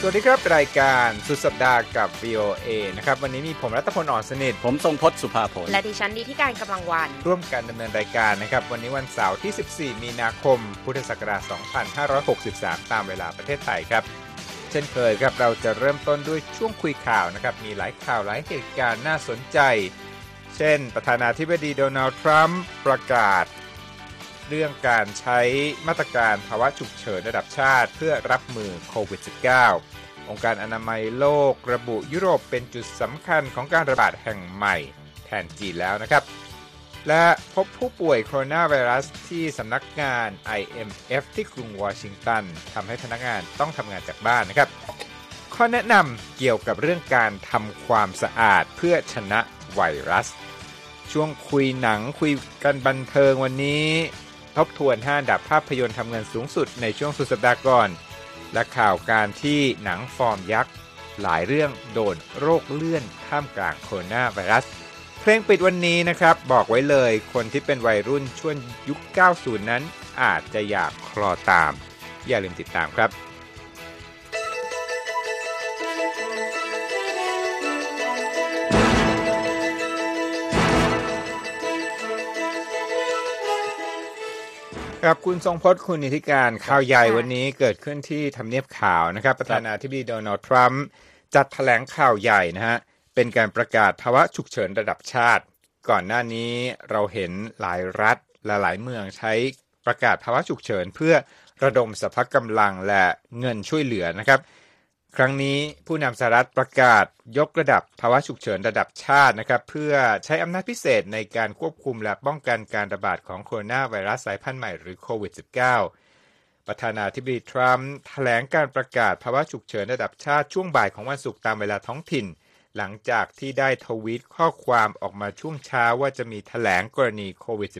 วัสดีครับรายการสุดสัปดาห์กับ VOA นะครับวันนี้มีผมรัตพล อ่อนสนิทผมทรงพจน์ สุภาผลและดิฉันดีที่การกำลังวันร่วมกันดำเนินรายการนะครับวันนี้วันเสาร์ที่14มีนาคมพุทธศักราช2563ตามเวลาประเทศไทยครับเช่นเคยครับเราจะเริ่มต้นด้วยช่วงคุยข่าวนะครับมีหลายข่าวหลายเหตุการณ์น่าสนใจเช่นประธานาธิบดีโดนัลด์ทรัมป์ประกาศเรื่องการใช้มาตรการภาวะฉุกเฉินระดับชาติเพื่อรับมือโควิด -19 องค์การอนามัยโลกระบุยุโรปเป็นจุดสำคัญของการระบาดแห่งใหม่แทนจีนแล้วนะครับและพบผู้ป่วยโคโรนาไวรัสที่สำนักงาน IMF ที่กรุงวอชิงตันทำให้พนักงานต้องทำงานจากบ้านนะครับข้อแนะนำเกี่ยวกับเรื่องการทำความสะอาดเพื่อชนะไวรัสช่วงคุยหนังคุยกันบันเทิงวันนี้ทบทวน5อันดับภาพยนตร์ทำเงินสูงสุดในช่วงสุดสัปดาห์ก่อนและข่าวการที่หนังฟอร์มยักษ์หลายเรื่องโดนโรคเลื่อนท่ามกลางโคโรนาไวรัสเพลงปิดวันนี้นะครับบอกไว้เลยคนที่เป็นวัยรุ่นช่วงยุค 90 นั้นอาจจะอยากคลอตามอย่าลืมติดตามครับครับคุณทรงพจน์คุณนิติการข่าวใหญ่วันนี้เกิดขึ้นที่ทำเนียบขาวนะครับประธานาธิบดีโดนัลด์ทรัมป์จัดแถลงข่าวใหญ่นะฮะเป็นการประกาศภาวะฉุกเฉินระดับชาติก่อนหน้านี้เราเห็นหลายรัฐและหลายเมืองใช้ประกาศภาวะฉุกเฉินเพื่อระดมสรรพกำลังและเงินช่วยเหลือนะครับครั้งนี้ผู้นำสหรัฐประกาศยกระดับภาวะฉุกเฉินระดับชาตินะครับเพื่อใช้อำนาจพิเศษในการควบคุมและป้องกันการระบาดของโคโรนาไวรัสสายพันธุ์ใหม่หรือโควิด -19 ประธานาธิบดีทรัมป์แถลงการประกาศภาวะฉุกเฉินระดับชาติช่วงบ่ายของวันศุกร์ตามเวลาท้องถิ่นหลังจากที่ได้ทวีตข้อความออกมาช่วงเช้าว่าจะมีแถลงกรณีโควิด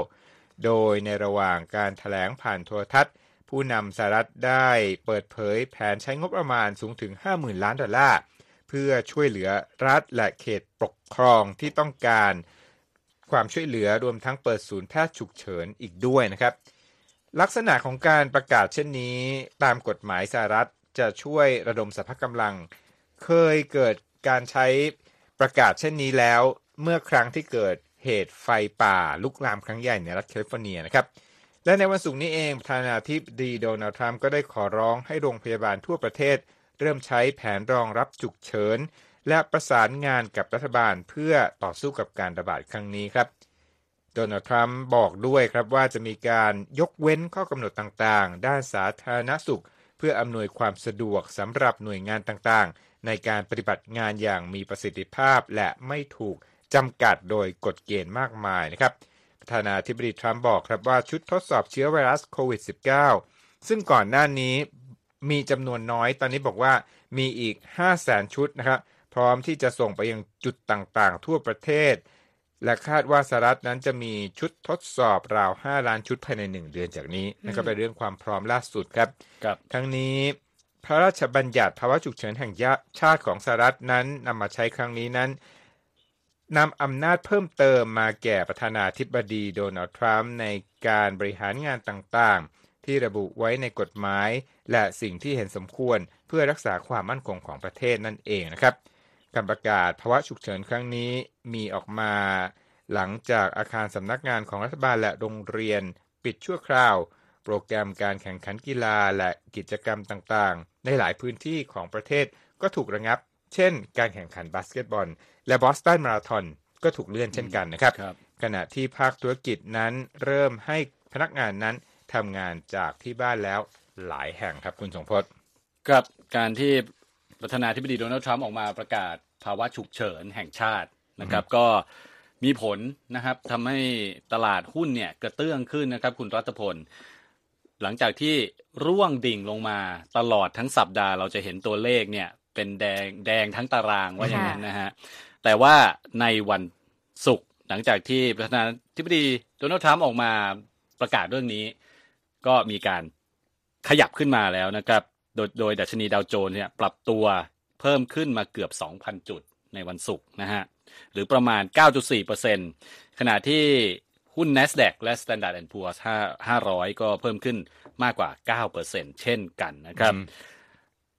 -19 โดยในระหว่างการแถลงผ่านโทรทัศน์ผู้นำสหรัฐได้เปิดเผยแผนใช้งบประมาณสูงถึง 50,000 ล้านดอลลาร์เพื่อช่วยเหลือรัฐและเขตปกครองที่ต้องการความช่วยเหลือรวมทั้งเปิดศูนย์แพทย์ฉุกเฉินอีกด้วยนะครับลักษณะของการประกาศเช่นนี้ตามกฎหมายสหรัฐจะช่วยระดมสรรพกำลังเคยเกิดการใช้ประกาศเช่นนี้แล้วเมื่อครั้งที่เกิดเหตุไฟป่าลุกลามครั้งใหญ่ในรัฐแคลิฟอร์เนียนะครับและในวันศุกร์นี้เองประธานาธิบดีโดนัลด์ทรัมป์ก็ได้ขอร้องให้โรงพยาบาลทั่วประเทศเริ่มใช้แผนรองรับฉุกเฉินและประสานงานกับรัฐบาลเพื่อต่อสู้กับการระบาดครั้งนี้ครับโดนัลด์ทรัมป์บอกด้วยครับว่าจะมีการยกเว้นข้อกำหนดต่างๆด้านสาธารณสุขเพื่ออำนวยความสะดวกสำหรับหน่วยงานต่างๆในการปฏิบัติงานอย่างมีประสิทธิภาพและไม่ถูกจำกัดโดยกฎเกณฑ์มากมายนะครับประธานาธิบดีทรัมป์บอกครับว่าชุดทดสอบเชื้อไวรัสโควิด -19 ซึ่งก่อนหน้านี้มีจำนวนน้อยตอนนี้บอกว่ามีอีก 500,000 ชุดนะครับพร้อมที่จะส่งไปยังจุดต่างๆทั่วประเทศและคาดว่าสหรัฐนั้นจะมีชุดทดสอบราว5ล้านชุดภายใน1เดือนจากนี้นั่นก็เป็นเรื่องความพร้อมล่าสุดครับทั้งนี้พระราชบัญญัติภาวะฉุกเฉินแห่งชาติของสหรัฐนั้นนำมาใช้ครั้งนี้นั้นนำอำนาจเพิ่มเติมมาแก่ประธานาธิบดีโดนัลด์ทรัมป์ในการบริหารงานต่างๆที่ระบุไว้ในกฎหมายและสิ่งที่เห็นสมควรเพื่อรักษาความมั่นคงของประเทศนั่นเองนะครับการประกาศภาวะฉุกเฉินครั้งนี้มีออกมาหลังจากอาคารสำนักงานของรัฐบาลและโรงเรียนปิดชั่วคราวโปรแกรมการแข่งขันกีฬาและกิจกรรมต่างๆในหลายพื้นที่ของประเทศก็ถูกระงับเช่นการแข่งขันบาสเกตบอลและบอสตันมาราธอนก็ถูกเลื่อนเช่นกันนะครับขณะที่ภาคธุรกิจนั้นเริ่มให้พนักงานนั้นทำงานจากที่บ้านแล้วหลายแห่งครับคุณสงพจน์กับการที่ประธานาธิบดีโดนัลด์ทรัมป์ออกมาประกาศภาวะฉุกเฉินแห่งชาตินะครับก็มีผลนะครับทำให้ตลาดหุ้นเนี่ยกระเตื้องขึ้นนะครับคุณรัตพลหลังจากที่ร่วงดิ่งลงมาตลอดทั้งสัปดาห์เราจะเห็นตัวเลขเนี่ยเป็นแดงทั้งตารางว่าอย่างนั้นนะฮะแต่ว่าในวันศุกร์หลังจากที่ประธานาธิบดีโดนัลด์ทรัมป์ออกมาประกาศเรื่องนี้ก็มีการขยับขึ้นมาแล้วนะครับโดยดัชนีดาวโจนส์เนี่ยปรับตัวเพิ่มขึ้นมาเกือบ 2,000 จุดในวันศุกร์นะฮะหรือประมาณ 9.4% ขณะที่หุ้น NASDAQ และ Standard & Poor's 500ก็เพิ่มขึ้นมากกว่า 9% เช่นกันนะครับ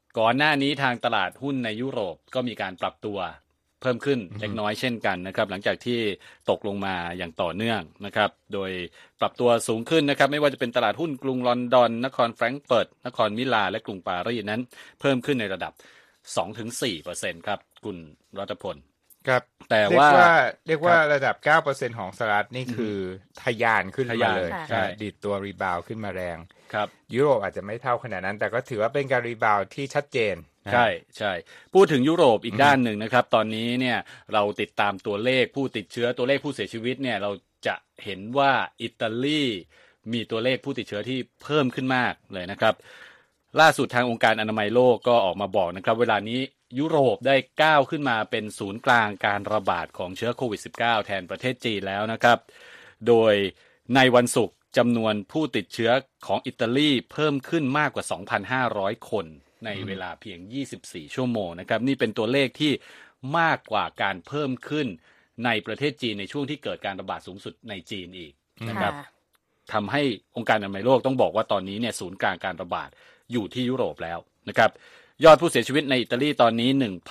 ก่อนหน้านี้ทางตลาดหุ้นในยุโรปก็มีการปรับตัวเพิ่มขึ้นเล็กน้อยเช่นกันนะครับหลังจากที่ตกลงมาอย่างต่อเนื่องนะครับโดยปรับตัวสูงขึ้นนะครับไม่ว่าจะเป็นตลาดหุ้นกรุงลอนดอนนครแฟรงก์เฟิร์ตนครมิลานและกรุงปารีสนั้นเพิ่มขึ้นในระดับ 2-4% ครับคุณรัตพลครับแต่ว่าเรียกว่าระดับ 9% ของสหรัฐนี่คือทะยานขึ้นมาเลยดีดตัวรีบาวขึ้นมาแรงครับยุโรปอาจจะไม่เท่าขนาดนั้นแต่ก็ถือว่าเป็นการรีบาวที่ชัดเจนใช่พูดถึงยุโรปอีกด้านหนึ่งนะครับตอนนี้เนี่ยเราติดตามตัวเลขผู้ติดเชื้อตัวเลขผู้เสียชีวิตเนี่ยเราจะเห็นว่าอิตาลีมีตัวเลขผู้ติดเชื้อที่เพิ่มขึ้นมากเลยนะครับล่าสุดทางองค์การอนามัยโลกก็ออกมาบอกนะครับเวลานี้ยุโรปได้ก้าวขึ้นมาเป็นศูนย์กลางการระบาดของเชื้อโควิด -19 แทนประเทศจีนแล้วนะครับโดยในวันศุกร์จำนวนผู้ติดเชื้อของอิตาลีเพิ่มขึ้นมากกว่า 2,500 คนในเวลาเพียง24ชั่วโมงนะครับนี่เป็นตัวเลขที่มากกว่าการเพิ่มขึ้นในประเทศจีนในช่วงที่เกิดการระบาดสูงสุดในจีนอีกนะครับทำให้องค์การอนามัยโลกต้องบอกว่าตอนนี้เนี่ยศูนย์กลางการระบาดอยู่ที่ยุโรปแล้วนะครับยอดผู้เสียชีวิตในอิตาลีตอนนี้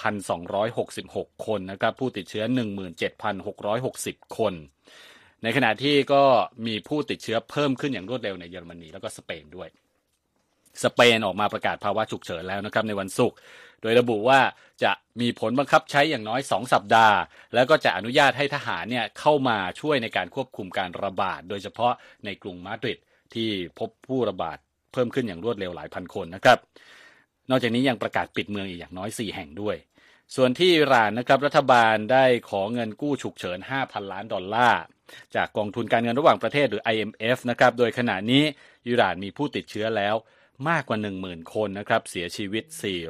1,266 คนนะครับผู้ติดเชื้อ 17,660 คนในขณะที่ก็มีผู้ติดเชื้อเพิ่มขึ้นอย่างรวดเร็วในเยอรมนีแล้วก็สเปนด้วยสเปนออกมาประกาศภาวะฉุกเฉินแล้วนะครับในวันศุกร์โดยระบุว่าจะมีผลบังคับใช้อย่างน้อย2สัปดาห์แล้วก็จะอนุญาตให้ทหารเนี่ยเข้ามาช่วยในการควบคุมการระบาดโดยเฉพาะในกรุงมาดริดที่พบผู้ระบาดเพิ่มขึ้นอย่างรวดเร็วหลายพันคนนะครับนอกจากนี้ยังประกาศปิดเมืองอีกอย่างน้อย4แห่งด้วยส่วนที่อิหร่านนะครับรัฐบาลได้ขอเงินกู้ฉุกเฉิน $5,000 ล้านจากกองทุนการเงินระหว่างประเทศหรือ IMF นะครับโดยขณะนี้อิหร่านมีผู้ติดเชื้อแล้วมากกว่า 10,000 คนนะครับเสียชีวิต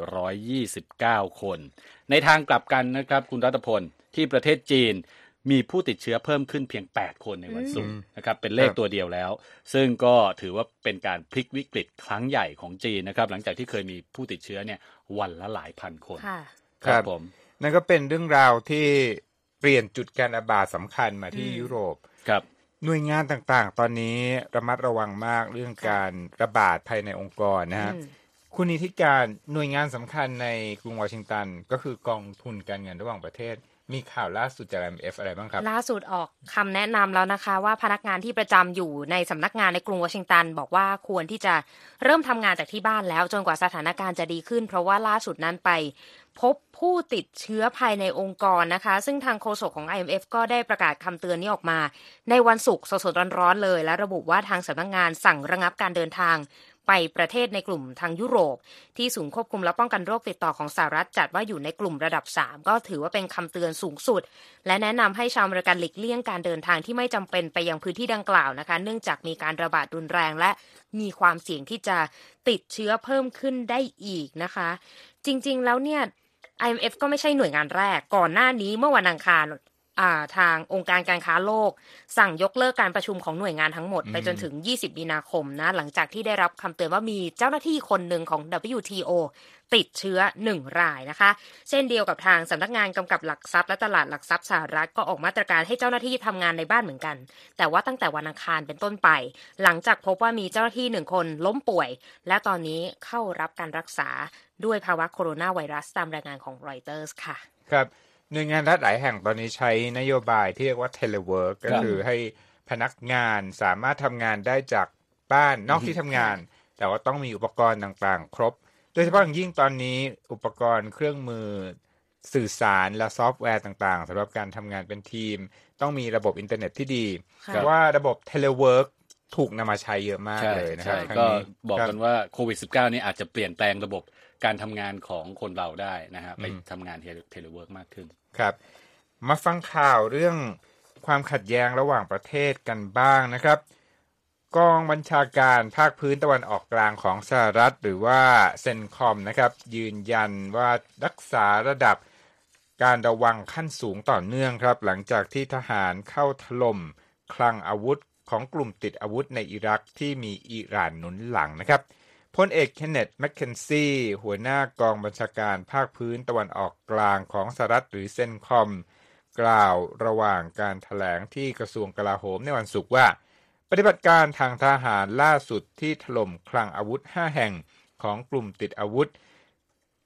429คนในทางกลับกันนะครับคุณรัตพลที่ประเทศจีนมีผู้ติดเชื้อเพิ่มขึ้นเพียง8คนในวันศุกร์นะครับเป็นเลขตัวเดียวแล้วซึ่งก็ถือว่าเป็นการพลิกวิกฤตครั้งใหญ่ของจีนนะครับหลังจากที่เคยมีผู้ติดเชื้อเนี่ยวันละหลายพันคนครับผมนั่นก็เป็นเรื่องราวที่เปลี่ยนจุดการระบาดสำคัญมาที่ยุโรปครับหน่วยงานต่างๆตอนนี้ระมัดระวังมากเรื่องการระบาดภายในองค์กรนะฮะคุณนิติการหน่วยงานสำคัญในกรุงวอชิงตันก็คือกองทุนการเงินระหว่างประเทศมีข่าวล่าสุดจาก IMF อะไรบ้างครับล่าสุดออกคำแนะนำแล้วนะคะว่าพนักงานที่ประจำอยู่ในสำนักงานในกรุงวอชิงตันบอกว่าควรที่จะเริ่มทำงานจากที่บ้านแล้วจนกว่าสถานการณ์จะดีขึ้นเพราะว่าล่าสุดนั้นไปพบผู้ติดเชื้อภายในองค์กรนะคะซึ่งทางโฆษกของ IMF ก็ได้ประกาศคำเตือนนี้ออกมาในวันศุกร์สดๆร้อนๆเลยและระบุว่าทางสำนักงานสั่งระงับการเดินทางไปประเทศในกลุ่มทางยุโรปที่ศูนย์ควบคุมและป้องกันโรคติดต่อของสหรัฐจัดว่าอยู่ในกลุ่มระดับ3ก็ถือว่าเป็นคำเตือนสูงสุดและแนะนำให้ชาวอเมริกันหลีกเลี่ยงการเดินทางที่ไม่จำเป็นไปยังพื้นที่ดังกล่าวนะคะเนื่องจากมีการระบาดรุนแรงและมีความเสี่ยงที่จะติดเชื้อเพิ่มขึ้นได้อีกนะคะจริงๆแล้วเนี่ย IMF ก็ไม่ใช่หน่วยงานแรกก่อนหน้านี้เมื่อวันอังคารทางองค์การการค้าโลกสั่งยกเลิกการประชุมของหน่วยงานทั้งหมดไปจนถึง20มีนาคมนะหลังจากที่ได้รับคำเตือนว่ามีเจ้าหน้าที่คนหนึ่งของ WTO ติดเชื้อ1รายนะคะเช่นเดียวกับทางสำนักงานกำกับหลักทรัพย์และตลาดหลักทรัพย์สหรัฐก็ออกมาตรการให้เจ้าหน้าที่ทำงานในบ้านเหมือนกันแต่ว่าตั้งแต่วันอังคารเป็นต้นไปหลังจากพบว่ามีเจ้าหน้าที่1คนล้มป่วยและตอนนี้เข้ารับการรักษาด้วยภาวะโคโรนาไวรัสตามรายงานของ Reuters ค่ะครับหน่วยงานรัฐหลายแห่งตอนนี้ใช้นโยบายที่เรียกว่า telework ก็คือให้พนักงานสามารถทำงานได้จากบ้านนอกที่ทำงานแต่ว่าต้องมีอุปกรณ์ต่างๆครบโดยเฉพาะอย่างยิ่งตอนนี้อุปกรณ์เครื่องมือสื่อสารและซอฟต์แวร์ต่างๆสำหรับการทำงานเป็นทีมต้องมีระบบอินเทอร์เน็ตที่ดีเพราะว่าระบบ telework ถูกนำมาใช้เยอะมากเลยนะครับก็บอกกันว่าโควิด -19 นี่อาจจะเปลี่ยนแปลงระบบการทำงานของคนเราได้นะฮะไปทำงานเทเลเวิร์กมากขึ้นครับมาฟังข่าวเรื่องความขัดแย้งระหว่างประเทศกันบ้างนะครับกองบัญชาการภาคพื้นตะวันออกกลางของสหรัฐหรือว่าเซนคอมนะครับยืนยันว่ารักษาระดับการระวังขั้นสูงต่อเนื่องครับหลังจากที่ทหารเข้าถล่มคลังอาวุธของกลุ่มติดอาวุธในอิรักที่มีอิหร่านหนุนหลังนะครับพลเอกเคนเนธ แมคเคนซี่หัวหน้ากองบัญชาการภาคพื้นตะวันออกกลางของสหรัฐหรือเซนคอมกล่าวระหว่างการแถลงที่กระทรวงกลาโหมในวันศุกร์ว่าปฏิบัติการทางทหารล่าสุดที่ถล่มคลังอาวุธ5แห่งของกลุ่มติดอาวุธ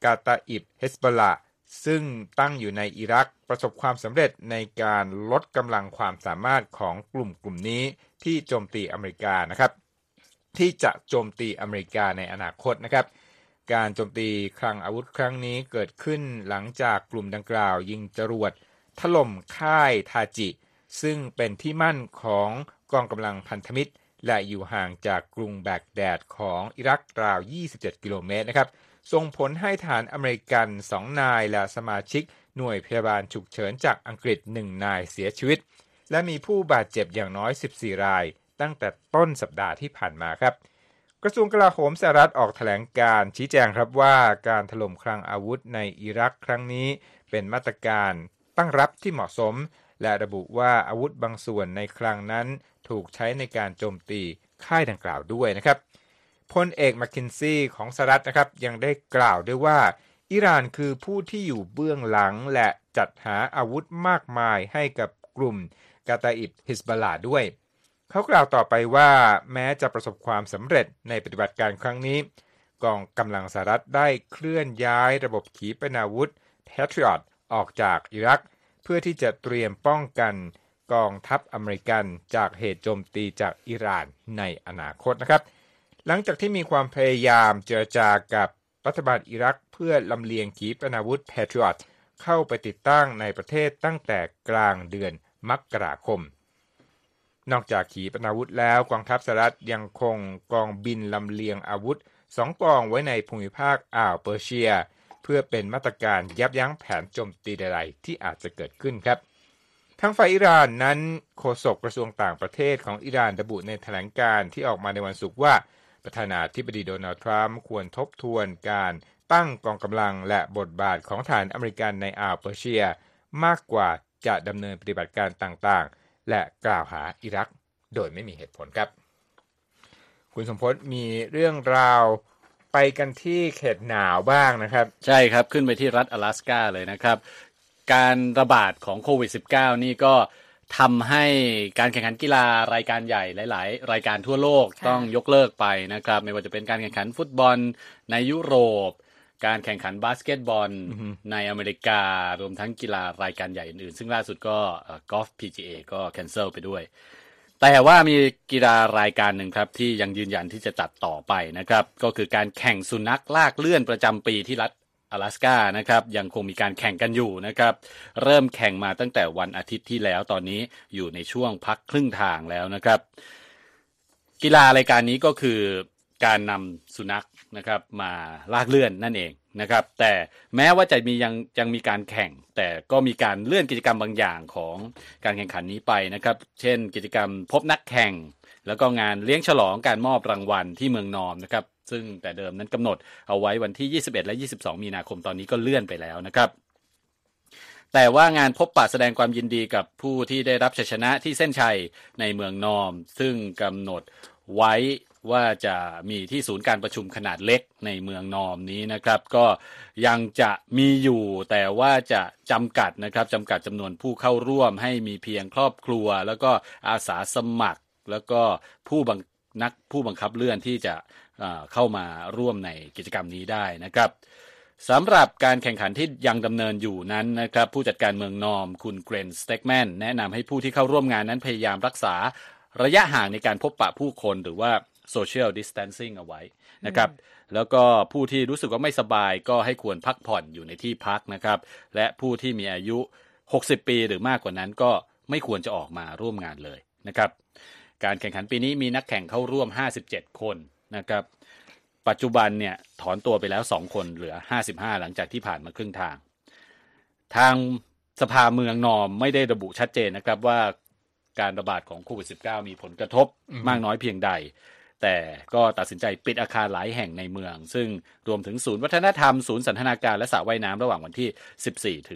กาตาอิบเฮสบอลลาซึ่งตั้งอยู่ในอิรักประสบความสำเร็จในการลดกำลังความสามารถของกลุ่มนี้ที่โจมตีอเมริกานะครับที่จะโจมตีอเมริกาในอนาคตนะครับการโจมตีคลังอาวุธครั้งนี้เกิดขึ้นหลังจากกลุ่มดังกล่าวยิงจรวดถล่มค่ายทาจิซึ่งเป็นที่มั่นของกองกำลังพันธมิตรและอยู่ห่างจากกรุงแบกแดดของอิรักราว27กิโลเมตรนะครับส่งผลให้ฐานอเมริกัน2นายและสมาชิกหน่วยพยาบาลฉุกเฉินจากอังกฤษ1นายเสียชีวิตและมีผู้บาดเจ็บอย่างน้อย14รายตั้งแต่ต้นสัปดาห์ที่ผ่านมาครับกระทรวงกลาโหมสหรัฐออกแถลงการชี้แจงครับว่าการถล่มคลังอาวุธในอิรักครั้งนี้เป็นมาตรการตั้งรับที่เหมาะสมและระบุว่าอาวุธบางส่วนในคลังนั้นถูกใช้ในการโจมตีค่ายดังกล่าวด้วยนะครับพลเอกแมคคินซีของสหรัฐนะครับยังได้กล่าวด้วยว่าอิหร่านคือผู้ที่อยู่เบื้องหลังและจัดหาอาวุธมากมายให้กับกลุ่มกาตาอิบฮิซบอลลาด้วยเขากล่าวต่อไปว่าแม้จะประสบความสำเร็จในปฏิบัติการครั้งนี้กองกำลังสหรัฐได้เคลื่อนย้ายระบบขีปนาวุธ Patriot ออกจากอิรักเพื่อที่จะเตรียมป้องกันกองทัพอเมริกันจากเหตุโจมตีจากอิหร่านในอนาคตนะครับหลังจากที่มีความพยายามเจรจากับรัฐบาลอิรักเพื่อลำเลียงขีปนาวุธ Patriot เข้าไปติดตั้งในประเทศตั้งแต่กลางเดือนมกราคมนอกจากขีปนาวุธแล้วกองทัพสหรัฐยังคงกองบินลำเลียงอาวุธ2กองไว้ในภูมิภาคอ่าวเปอร์เซียเพื่อเป็นมาตรการยับยั้งแผนโจมตีใดๆที่อาจจะเกิดขึ้นครับทางฝ่ายอิหร่านนั้นโฆษกกระทรวงต่างประเทศของอิหร่านระบุในแถลงการณ์ที่ออกมาในวันศุกร์ว่าประธานาธิบดีโดนัลด์ทรัมป์ควรทบทวนการตั้งกองกำลังและบทบาทของฐานอเมริกันในอ่าวเปอร์เซียมากกว่าจะดำเนินปฏิบัติการต่างๆและกล่าวหาอิรักโดยไม่มีเหตุผลครับคุณสมพจน์มีเรื่องราวไปกันที่เขตหนาวบ้างนะครับใช่ครับขึ้นไปที่รัฐ阿拉斯加เลยนะครับการระบาดของโควิด -19 นี่ก็ทำให้การแข่งขันกีฬารายการใหญ่หลายๆรายการทั่วโลกต้องยกเลิกไปนะครับไม่ว่าจะเป็นการแข่งขันฟุตบอลในยุโรปการแข่งขันบาสเกตบอลในอเมริการวมทั้งกีฬารายการใหญ่อื่นๆซึ่งล่าสุดก็กอล์ฟ PGA ก็แคนเซิลไปด้วยแต่ว่ามีกีฬารายการหนึ่งครับที่ยังยืนยันที่จะจัดต่อไปนะครับก็คือการแข่งสุนัขลากเลื่อนประจำปีที่รัฐ阿拉斯加นะครับยังคงมีการแข่งกันอยู่นะครับเริ่มแข่งมาตั้งแต่วันอาทิตย์ที่แล้วตอนนี้อยู่ในช่วงพักครึ่งทางแล้วนะครับกีฬารายการนี้ก็คือการนำสุนัขนะครับมาลากเลื่อนนั่นเองนะครับแต่แม้ว่าจะมียังมีการแข่งแต่ก็มีการเลื่อนกิจกรรมบางอย่างของการแข่งขันนี้ไปนะครับเช่นกิจกรรมพบนักแข่งแล้วก็งานเลี้ยงฉลองการมอบรางวัลที่เมืองนอมนะครับซึ่งแต่เดิมนั้นกำหนดเอาไว้วันที่21และ22มีนาคมตอนนี้ก็เลื่อนไปแล้วนะครับแต่ว่างานพบปะแสดงความยินดีกับผู้ที่ได้รับชัยชนะที่เส้นชัยในเมืองนอมซึ่งกำหนดไว้ว่าจะมีที่ศูนย์การประชุมขนาดเล็กในเมืองนอมนี้นะครับก็ยังจะมีอยู่แต่ว่าจะจำกัดนะครับจำกัดจำนวนผู้เข้าร่วมให้มีเพียงครอบครัวแล้วก็อาสาสมัครแล้วก็ผู้บังคับเลื่อนที่จะเข้ามาร่วมในกิจกรรมนี้ได้นะครับสำหรับการแข่งขันที่ยังดำเนินอยู่นั้นนะครับผู้จัดการเมืองนอมคุณเกรนสเต็กแมนแนะนำให้ผู้ที่เข้าร่วมงานนั้นพยายามรักษาระยะห่างในการพบปะผู้คนหรือว่า social distancing เอาไว้นะครับแล้วก็ผู้ที่รู้สึกว่าไม่สบายก็ให้ควรพักผ่อนอยู่ในที่พักนะครับและผู้ที่มีอายุ60ปีหรือมากกว่านั้นก็ไม่ควรจะออกมาร่วมงานเลยนะครับการแข่งขันปีนี้มีนักแข่งเข้าร่วม57คนนะครับปัจจุบันเนี่ยถอนตัวไปแล้ว2คนเหลือ55หลังจากที่ผ่านมาครึ่งทางสภาเมืองนอมไม่ได้ระบุชัดเจนนะครับว่าการระบาดของโควิด -19 มีผลกระทบมากน้อยเพียงใดแต่ก็ตัดสินใจปิดอาคารหลายแห่งในเมืองซึ่งรวมถึงศูนย์วัฒนธรรมศูนย์สันทนาการและสระว่ายน้ำระหว่างวันที่14ถึง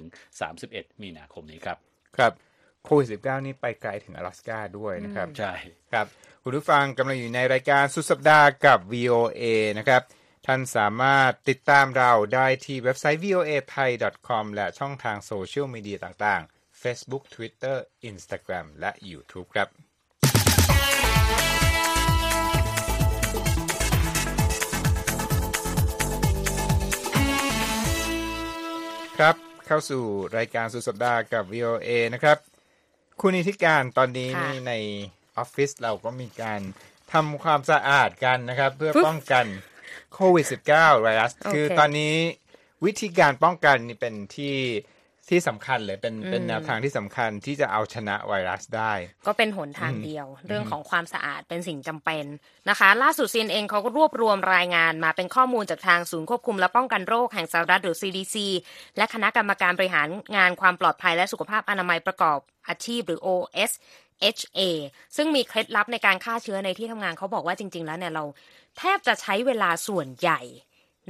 31มีนาคมนี้ครับครับโควิด -19 นี่ไปไกลถึง阿拉斯加ด้วยนะครับใช่ครับคุณผู้ฟังกำลังอยู่ในรายการสุดสัปดาห์กับ VOA นะครับท่านสามารถติดตามเราได้ที่เว็บไซต์ voathai.com และช่องทางโซเชียลมีเดียต่างๆ Facebook Twitter Instagram และ YouTube ครับครับเข้าสู่รายการสุดสัปดาห์กับ VOA นะครับคุณนิติการตอนนี้นี่ในออฟฟิศเราก็มีการทำความสะอาดกันนะครับเพื่อป้องกันโควิด -19 ไวรัสคือตอนนี้วิธีการป้องกันนี่เป็นที่สำคัญเลยเป็นแนวทางที่สำคัญที่จะเอาชนะไวรัสได้ก็เป็นหนทางเดียวเรื่องของความสะอาดเป็นสิ่งจำเป็นนะคะล่าสุด CNN เขาก็รวบรวมรายงานมาเป็นข้อมูลจากทางศูนย์ควบคุมและป้องกันโรคแห่งสหรัฐหรือ CDC และคณะกรรมการบริหารงานความปลอดภัยและสุขภาพอนามัยประกอบอาชีพหรือ OSHA ซึ่งมีเคล็ดลับในการฆ่าเชื้อในที่ทำงานเขาบอกว่าจริงๆแล้วเนี่ยเราแทบจะใช้เวลาส่วนใหญ่ใน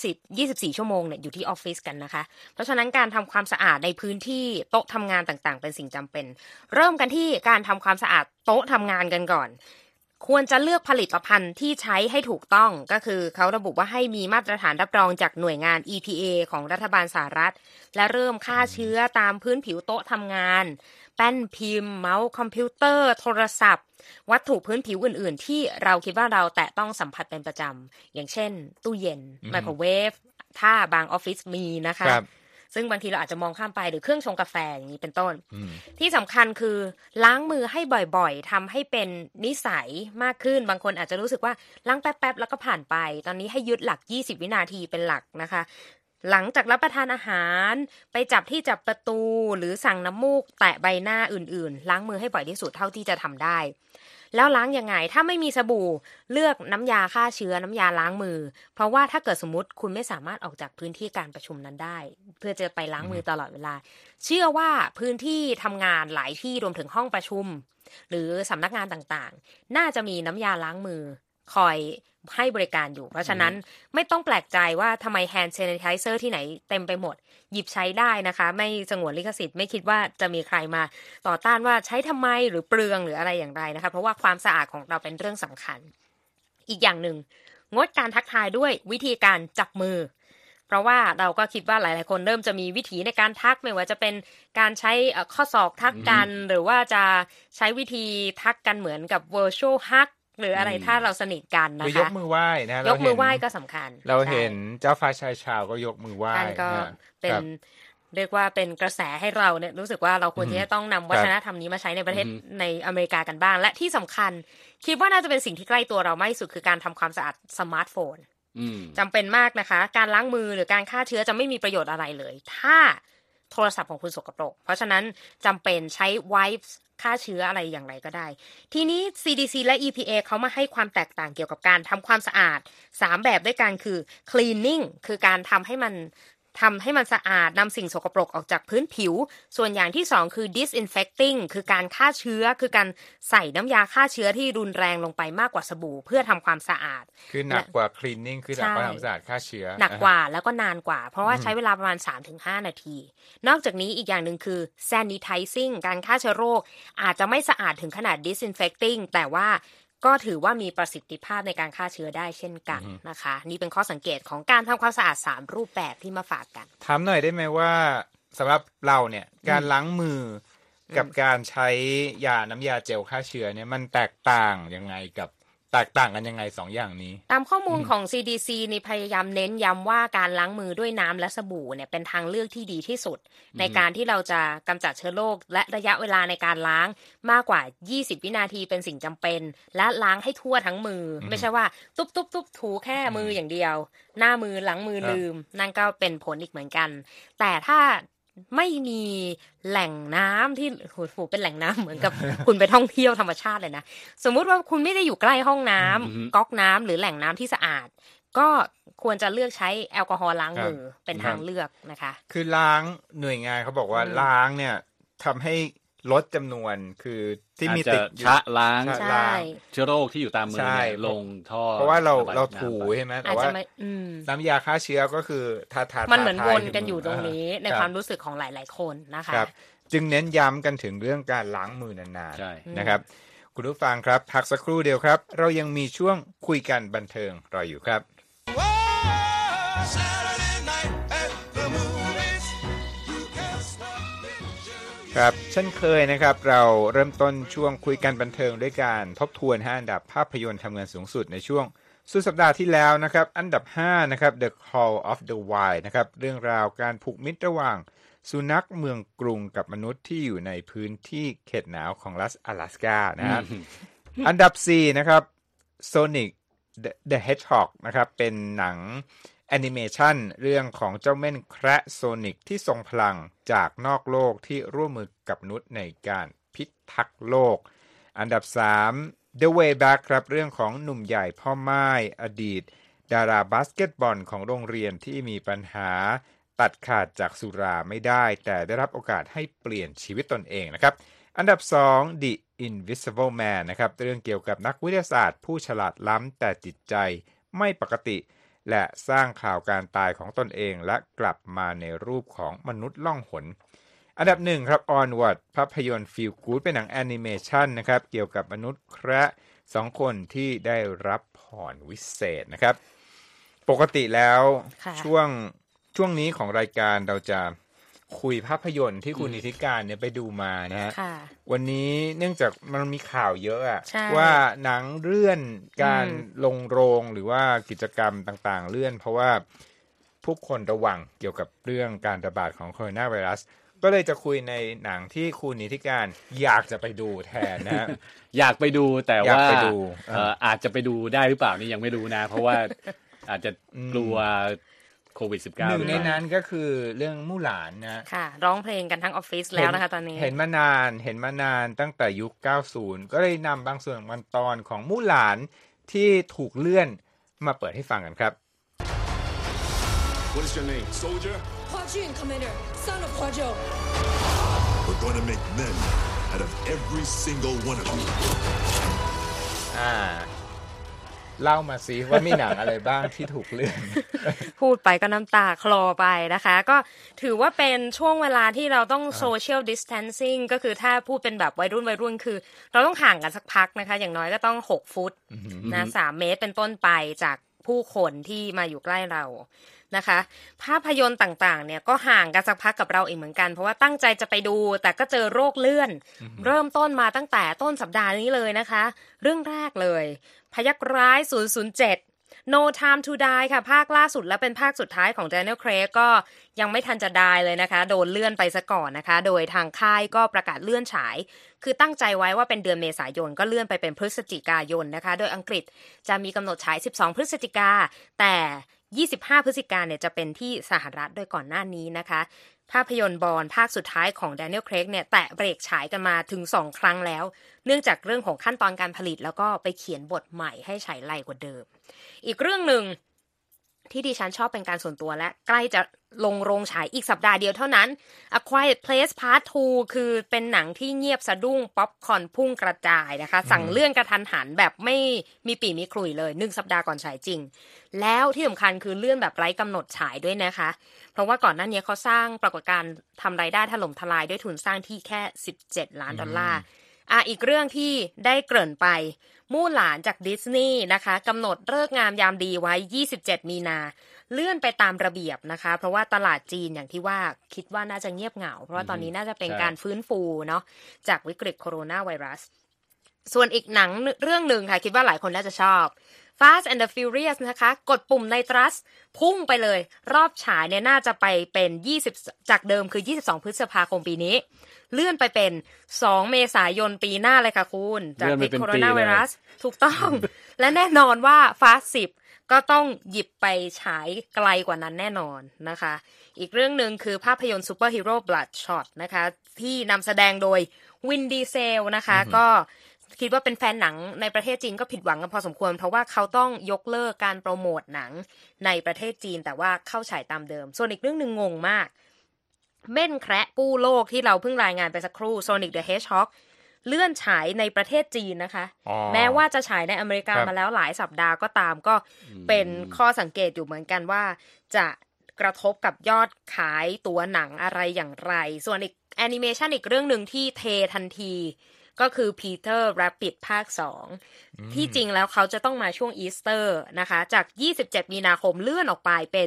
24 ชั่วโมงเนี่ยอยู่ที่ออฟฟิศกันนะคะเพราะฉะนั้นการทำความสะอาดในพื้นที่โต๊ะทำงานต่างๆเป็นสิ่งจำเป็นเริ่มกันที่การทำความสะอาดโต๊ะทำงานกันก่อนควรจะเลือกผลิตภัณฑ์ที่ใช้ให้ถูกต้องก็คือเขาระบุว่าให้มีมาตรฐานรับรองจากหน่วยงาน EPA ของรัฐบาลสหรัฐและเริ่มฆ่าเชื้อตามพื้นผิวโต๊ะทำงานแป้นพิมพ์เมาส์คอมพิวเตอร์โทรศัพท์วัตถุพื้นผิวอื่นๆที่เราคิดว่าเราแตะต้องสัมผัสเป็นประจำอย่างเช่นตู้เย็นไมโครเวฟถ้าบางออฟฟิศมีนะคะซึ่งบางทีเราอาจจะมองข้ามไปหรือเครื่องชงกาแฟอย่างนี้เป็นต้นที่สำคัญคือล้างมือให้บ่อยๆทำให้เป็นนิสัยมากขึ้นบางคนอาจจะรู้สึกว่าล้างแป๊บๆแล้วก็ผ่านไปตอนนี้ให้ยึดหลัก20วินาทีเป็นหลักนะคะหลังจากรับประทานอาหารไปจับที่จับประตูหรือสั่งน้ำมูกแตะใบหน้าอื่นๆล้างมือให้บ่อยที่สุดเท่าที่จะทำได้แล้วล้างยังไงถ้าไม่มีสบู่เลือกน้ำยาฆ่าเชื้อน้ำยาล้างมือเพราะว่าถ้าเกิดสมมติคุณไม่สามารถออกจากพื้นที่การประชุมนั้นได้เพื่อจะไปล้างมือตลอดเวลาเชื่อว่าพื้นที่ทำงานหลายที่รวมถึงห้องประชุมหรือสำนักงานต่างๆน่าจะมีน้ำยาล้างมือคอยให้บริการอยู่เพราะฉะนั้นไม่ต้องแปลกใจว่าทำไมแฮนด์แซนิไทเซอร์ที่ไหนเต็มไปหมดหยิบใช้ได้นะคะไม่สงวนลิขสิทธิ์ไม่คิดว่าจะมีใครมาต่อต้านว่าใช้ทำไมหรือเปลืองหรืออะไรอย่างไรนะคะเพราะว่าความสะอาดของเราเป็นเรื่องสำคัญอีกอย่างหนึ่งงดการทักทายด้วยวิธีการจับมือเพราะว่าเราก็คิดว่าหลายๆคนเริ่มจะมีวิธีในการทักไม่ว่าจะเป็นการใช้ข้อศอกทักกันหรือว่าจะใช้วิธีทักกันเหมือนกับ virtual hugหรืออะไรถ้าเราสนิทกันนะคะยกมือไหว้นะยกมือไหว้ก็สำคัญเราเห็นเจ้าฟ้าชายชาวก็ยกมือไหว้ก็เป็นเรียกว่าเป็นกระแสให้เราเนี่ยรู้สึกว่าเราควรที่จะต้องนำวัฒนธรรมนี้มาใช้ในประเทศในอเมริกากันบ้างและที่สำคัญคิดว่าน่าจะเป็นสิ่งที่ใกล้ตัวเรามากที่สุดคือการทำความสะอาดสมาร์ทโฟนจำเป็นมากนะคะการล้างมือหรือการฆ่าเชื้อจะไม่มีประโยชน์อะไรเลยถ้าโทรศัพท์ของคุณสกปรกเพราะฉะนั้นจำเป็นใช้ wipesฆ่าเชื้ออะไรอย่างไรก็ได้ทีนี้ CDC และ EPA เขามาให้ความแตกต่างเกี่ยวกับการทำความสะอาด3แบบด้วยกันคือ cleaning คือการทำให้มันสะอาดนำสิ่งสกปรกออกจากพื้นผิวส่วนอย่างที่2คือ disinfecting คือการฆ่าเชื้อคือการใส่น้ำยาฆ่าเชื้อที่รุนแรงลงไปมากกว่าสบู่เพื่อทำความสะอาดคือหนักกว่า cleaning คือหนักกว่าทำความสะอาดฆ่าเชื้อหนักกว่าแล้วก็นานกว่าเพราะว่าใช้เวลาประมาณ 3-5 นาทีนอกจากนี้อีกอย่างหนึ่งคือ sanitizing การฆ่าเชื้อโรคอาจจะไม่สะอาดถึงขนาด disinfecting แต่ว่าก็ถือว่ามีประสิทธิภาพในการฆ่าเชื้อได้เช่นกันนะคะนี่เป็นข้อสังเกตของการทำความสะอาด3รูปแบบที่มาฝากกันถามหน่อยได้ไหมว่าสำหรับเราเนี่ยการล้างมือกับการใช้ยาน้ำยาเจลฆ่าเชื้อเนี่ยมันแตกต่างยังไงกับแตกต่างกันยังไง2อย่างนี้ตามข้อมูลของ CDC นี่พยายามเน้นย้ำว่าการล้างมือด้วยน้ำและสบู่เนี่ยเป็นทางเลือกที่ดีที่สุดในการที่เราจะกำจัดเชื้อโรคและระยะเวลาในการล้างมากกว่า20วินาทีเป็นสิ่งจำเป็นและล้างให้ทั่วทั้งมือไม่ใช่ว่าตุ๊บๆๆถูแค่มืออย่างเดียวหน้ามือหลังมือลืมนั่นก็เป็นผลอีกเหมือนกันแต่ถ้าไม่มีแหล่งน้ำที่เป็นแหล่งน้ำเหมือนกับ คุณไปท่องเที่ยวธรรมชาติเลยนะสมมุติว่าคุณไม่ได้อยู่ใกล้ห้องน้ำก๊อกน้ำหรือแหล่งน้ำที่สะอาดก็ควรจะเลือกใช้แอลกอฮอล์ล้างมือเป็นทางเลือกนะคะคือล้างหน่วยงานเขาบอกว่าล้างเนี่ยทำให้ลดจำนวนคือที่มีติดชะล้างเชื้อโรคที่อยู่ตามมือลงท่อเพราะว่าเราถูใช่ไหมแต่ว่าน้ำยาฆ่าเชื้อก็คือทามันเหมือนวนกันอยู่ตรงนี้ในความรู้สึกของหลายๆคนนะคะจึงเน้นย้ำกันถึงเรื่องการล้างมือนานๆนะครับคุณผู้ฟังครับพักสักครู่เดียวครับเรายังมีช่วงคุยกันบันเทิงรออยู่ครับครับเช่นเคยนะครับเราเริ่มต้นช่วงคุยกันบันเทิงด้วยการทบทวน5 อันดับภาพยนตร์ทำเงินสูงสุดในช่วงสุดสัปดาห์ที่แล้วนะครับอันดับ5นะครับ The Call of the Wild นะครับเรื่องราวการผูกมิตรระหว่างสุนัขเมืองกรุงกับมนุษย์ที่อยู่ในพื้นที่เขตหนาวของรัฐ阿拉斯ก้านะครับอันดับ4นะครับ Sonic the Hedgehog นะครับเป็นหนังแอนิเมชันเรื่องของเจ้าเม่นแคระโซนิกที่ทรงพลังจากนอกโลกที่ร่วมมือกับมนุษย์ในการพิทักษ์โลกอันดับ3 The Way Back ครับเรื่องของหนุ่มใหญ่พ่อม่ายอดีตดาราบาสเกตบอลของโรงเรียนที่มีปัญหาตัดขาดจากสุราไม่ได้แต่ได้รับโอกาสให้เปลี่ยนชีวิตตนเองนะครับอันดับ2 The Invisible Man นะครับเรื่องเกี่ยวกับนักวิทยาศาสตร์ผู้ฉลาดล้ำแต่จิตใจไม่ปกติและสร้างข่าวการตายของตนเองและกลับมาในรูปของมนุษย์ล่องหนอันดับ1ครับ Onward ภาพยนตร์ฟีลกู๊ดเป็นหนังแอนิเมชันนะครับเกี่ยวกับมนุษย์แคระ2คนที่ได้รับพรวิเศษนะครับปกติแล้วช่วงนี้ของรายการเราจะคุยภาพยนตร์ที่คุณนิติการเนี่ยไปดูมานะฮะวันนี้เนื่องจากมันมีข่าวเยอะอะว่าหนังเลื่อนการลงโรงหรือว่ากิจกรรมต่างๆเลื่อนเพราะว่าผู้คนระวังเกี่ยวกับเรื่องการระบาดของโคโรนาไวรัสก็เลยจะคุยในหนังที่คุณนิติการอยากจะไปดูแทนนะอยากไปดูแต่ว่าอาจจะไปดูได้หรือเปล่านี่ยังไม่รู้นะเพราะว่าอาจจะกลัวโควิด -19 หนึ่งในนั้นก็คือเรื่องมู่หลานนะค่ะร้องเพลงกันทั้งออฟฟิศแล้วนะคะตอนนี้เห็นมานานตั้งแต่ยุค90ก็เลยนำบางส่วนบางตอนของมู่หลานที่ถูกเลื่อนมาเปิดให้ฟังกันครับ What is your name? Soldier? Hua Jun, Commander, son of Hua Zhou. We're going to make men out of every single one of you. เล่ามาสิว่ามีหนังอะไรบ้างที่ถูกเลื่อนพูดไปก็น้ำตาคลอไปนะคะก็ถือว่าเป็นช่วงเวลาที่เราต้อง social distancing ก็คือถ้าพูดเป็นแบบวัยรุ่นคือเราต้องห่างกันสักพักนะคะอย่างน้อยก็ต้อง6ฟุตนะ3เมตรเป็นต้นไปจากผู้คนที่มาอยู่ใกล้เรานะคะภาพยนตร์ต่างๆเนี่ยก็ห่างกันสักพักกับเราเองเหมือนกันเพราะว่าตั้งใจจะไปดูแต่ก็เจอโรคเลื่อนเริ่มต้นมาตั้งแต่ต้นสัปดาห์นี้เลยนะคะเรื่องแรกเลยพยัคฆ์ร้าย007 No Time to Die ค่ะภาคล่าสุดและเป็นภาคสุดท้ายของ Daniel Craig ก็ยังไม่ทันจะได้เลยนะคะโดนเลื่อนไปซะก่อนนะคะโดยทางค่ายก็ประกาศเลื่อนฉายคือตั้งใจไว้ว่าเป็นเดือนเมษายนก็เลื่อนไปเป็นพฤศจิกายนนะคะโดยอังกฤษจะมีกำหนดฉาย12พฤศจิกาแต่25พฤศจิกายนเนี่ยจะเป็นที่สหรัฐโดยก่อนหน้านี้นะคะภาพยนตร์บอนด์ภาคสุดท้ายของ Daniel Craig เนี่ยแตะเบรกฉายกันมาถึง2ครั้งแล้วเนื่องจากเรื่องของขั้นตอนการผลิตแล้วก็ไปเขียนบทใหม่ให้ฉายไวกว่าเดิมอีกเรื่องนึงที่ดิฉันชอบเป็นการส่วนตัวและใกล้จะลงโรงฉายอีกสัปดาห์เดียวเท่านั้น A Quiet Place Part 2 คือเป็นหนังที่เงียบสะดุ้งป๊อปคอร์นพุ่งกระจายนะคะสั่งเลื่อนกระทันหันแบบไม่มีปีมีขลุ่ยเลย1สัปดาห์ก่อนฉายจริงแล้วที่สำคัญคือเลื่อนแบบไร้กำหนดฉายด้วยนะคะเพราะว่าก่อนหน้านี้เขาสร้างปรากฏการณ์ทำรายได้ถล่มทลายด้วยทุนสร้างที่แค่$17 ล้านอีกเรื่องที่ได้เกริ่นไปมู่หลานจากดิสนีย์นะคะกำหนดฤกษ์งามยามดีไว้27มีนาเลื่อนไปตามระเบียบนะคะเพราะว่าตลาดจีนอย่างที่ว่าคิดว่าน่าจะเงียบเหงาเพราะว่าตอนนี้น่าจะเป็นการฟื้นฟูเนาะจากวิกฤตโคโรนาไวรัสส่วนอีกหนังเรื่องนึงค่ะคิดว่าหลายคนน่าจะชอบ Fast and the Furious นะคะกดปุ่มในทรัสพุ่งไปเลยรอบฉายเนี่ยน่าจะไปเป็น20จากเดิมคือ22พฤษภาคมปีนี้เลื่อนไปเป็น2เมษายนปีหน้าเลยค่ะคุณจากพิษโคโรนาไวรัสถูกต้อง และแน่นอนว่า Fast 10ก็ต้องหยิบไปฉายไกลกว่านั้นแน่นอนนะคะอีกเรื่องนึงคือภาพยนตร์ซูเปอร์ฮีโร่ Bloodshot นะคะที่นำแสดงโดยวินดีเซลนะคะก็คิดว่าเป็นแฟนหนังในประเทศจีนก็ผิดหวังกันพอสมควรเพราะว่าเขาต้องยกเลิกการโปรโมทหนังในประเทศจีนแต่ว่าเข้าฉายตามเดิมส่วนอีกเรื่องนึงงงมากเม่นแคระกู้โลกที่เราเพิ่งรายงานไปสักครู่ Sonic the Hedgehog เลื่อนฉายในประเทศจีนนะคะแม้ว่าจะฉายในอเมริกามาแล้วหลายสัปดาห์ก็ตามก็เป็นข้อสังเกตอยู่เหมือนกันว่าจะกระทบกับยอดขายตั๋วหนังอะไรอย่างไรส่วนอีกแอนิเมชันอีกเรื่องนึงที่เททันทีก็คือ Peter Rabbit ภาค 2ที่จริงแล้วเขาจะต้องมาช่วงอีสเตอร์นะคะจาก27มีนาคมเลื่อนออกไปเป็น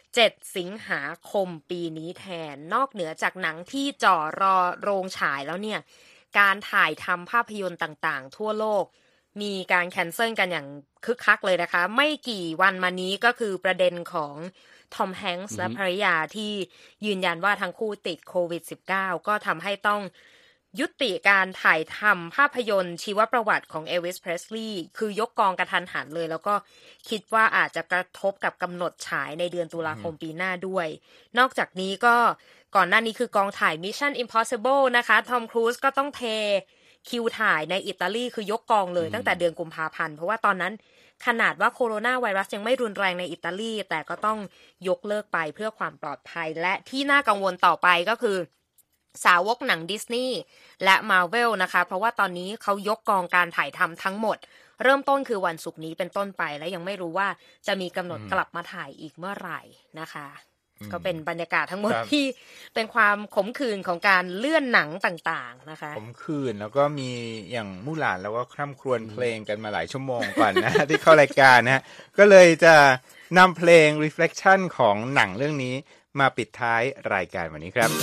7สิงหาคมปีนี้แทนนอกเหนือจากหนังที่จ่อรอโรงฉายแล้วเนี่ยการถ่ายทำภาพยนตร์ต่างๆทั่วโลกมีการแคนเซิลกันอย่างคึกคักเลยนะคะ ไม่กี่วันมานี้ก็คือประเด็นของทอมแฮงค์และภรรยาที่ยืนยันว่าทั้งคู่ติดโควิด -19 ก็ทำให้ต้องยุติการถ่ายทำภาพยนตร์ชีวประวัติของเอลวิส เพรสลีย์คือยกกองกระทันหันเลยแล้วก็คิดว่าอาจจะกระทบกับกำหนดฉายในเดือนตุลาคมปีหน้าด้วยนอกจากนี้ก็ก่อนหน้านี้คือกองถ่าย Mission Impossible นะคะทอมครูซก็ต้องเทคิวถ่ายในอิตาลีคือยกกองเลยตั้งแต่เดือนกุมภาพันธ์เพราะว่าตอนนั้นขนาดว่าโคโรนาไวรัสยังไม่รุนแรงในอิตาลีแต่ก็ต้องยกเลิกไปเพื่อความปลอดภัยและที่น่ากังวลต่อไปก็คือสาวกหนังดิสนีย์และ Marvel นะคะเพราะว่าตอนนี้เขายกกองการถ่ายทำทั้งหมดเริ่มต้นคือวันศุกร์นี้เป็นต้นไปและยังไม่รู้ว่าจะมีกำหนดกลับมาถ่ายอีกเมื่อไหร่นะคะก็เป็นบรรยากาศทั้งหมดที่เป็นความขมขื่นของการเลื่อนหนังต่างๆนะคะขมขื่นแล้วก็มีอย่างมู่หลานแล้วก็คร่ำครวญเพลงกันมาหลายชั่วโมงก่อนนะ ที่เข้ารายการนะฮะก็เลยจะนำเพลง reflection ของหนังเรื่องนี้มาปิดท้ายรายการวันนี้ครับ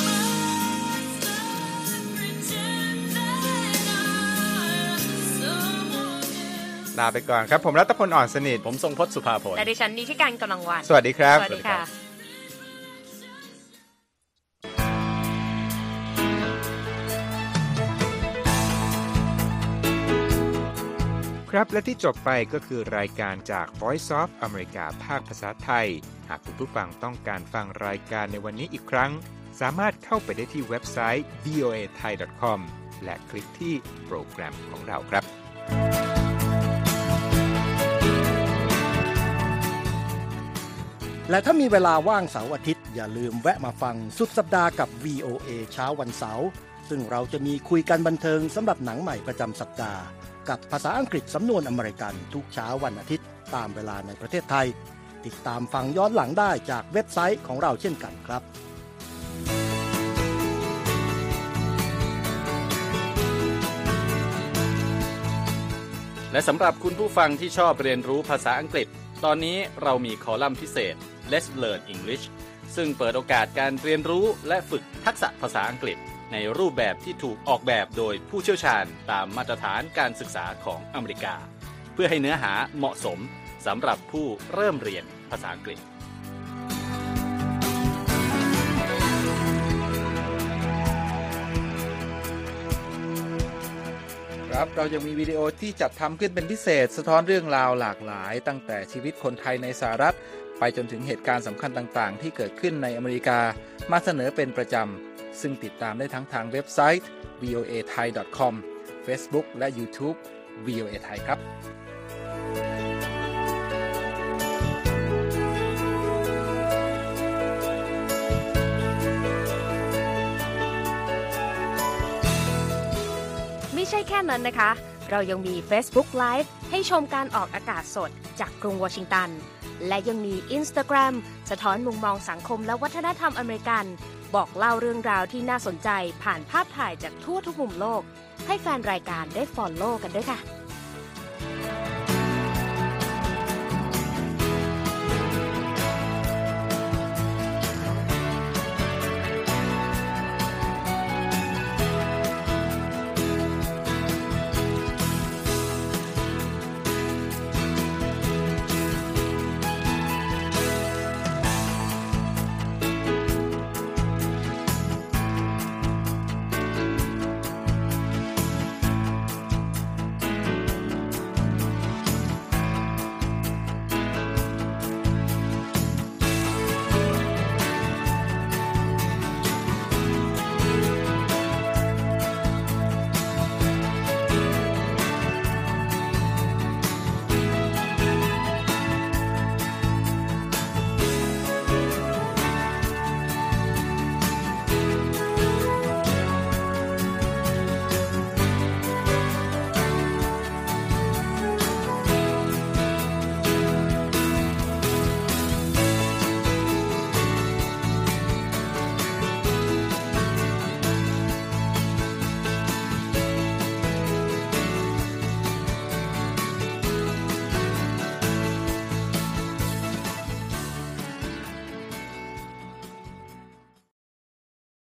ลาไปก่อนครับผมรัตพลอ่อนสนิทผมทรงพจน์สุภาพลและดิฉันนิติการกำลังวันสวัสดีครับสวัสดีค่ะครับและที่จบไปก็คือรายการจาก Voice of America ภาคภาษาไทยหากคุณผู้ฟังต้องการฟังรายการในวันนี้อีกครั้งสามารถเข้าไปได้ที่เว็บไซต์ voathai.com และคลิกที่โปรแกรมของเราครับและถ้ามีเวลาว่างเสาร์อาทิตย์อย่าลืมแวะมาฟังสุดสัปดาห์กับ VOA เช้าวันเสาร์ซึ่งเราจะมีคุยกันบันเทิงสำหรับหนังใหม่ประจำสัปดาห์กับภาษาอังกฤษสำนวนอเมริกันทุกเช้าวันอาทิตย์ตามเวลาในประเทศไทยติดตามฟังย้อนหลังได้จากเว็บไซต์ของเราเช่นกันครับและสำหรับคุณผู้ฟังที่ชอบเรียนรู้ภาษาอังกฤษตอนนี้เรามีคอลัมน์พิเศษ Let's Learn English ซึ่งเปิดโอกาสการเรียนรู้และฝึกทักษะภาษาอังกฤษในรูปแบบที่ถูกออกแบบโดยผู้เชี่ยวชาญตามมาตรฐานการศึกษาของอเมริกาเพื่อให้เนื้อหาเหมาะสมสำหรับผู้เริ่มเรียนภาษาอังกฤษครับเรายังมีวิดีโอที่จัดทำขึ้นเป็นพิเศษสะท้อนเรื่องราวหลากหลายตั้งแต่ชีวิตคนไทยในสหรัฐไปจนถึงเหตุการณ์สำคัญต่างๆที่เกิดขึ้นในอเมริกามาเสนอเป็นประจำซึ่งติดตามได้ทั้งทางเว็บไซต์ voathai.com Facebook และ YouTube VOA Thai ครับไม่ใช่แค่นั้นนะคะเรายังมี Facebook Live ให้ชมการออกอากาศสดจากกรุงวอชิงตันและยังมี Instagram สะท้อนมุมมองสังคมและวัฒนธรรมอเมริกันบอกเล่าเรื่องราวที่น่าสนใจผ่านภาพถ่ายจากทั่วทุกมุมโลกให้แฟนรายการได้ follow กันด้วยค่ะ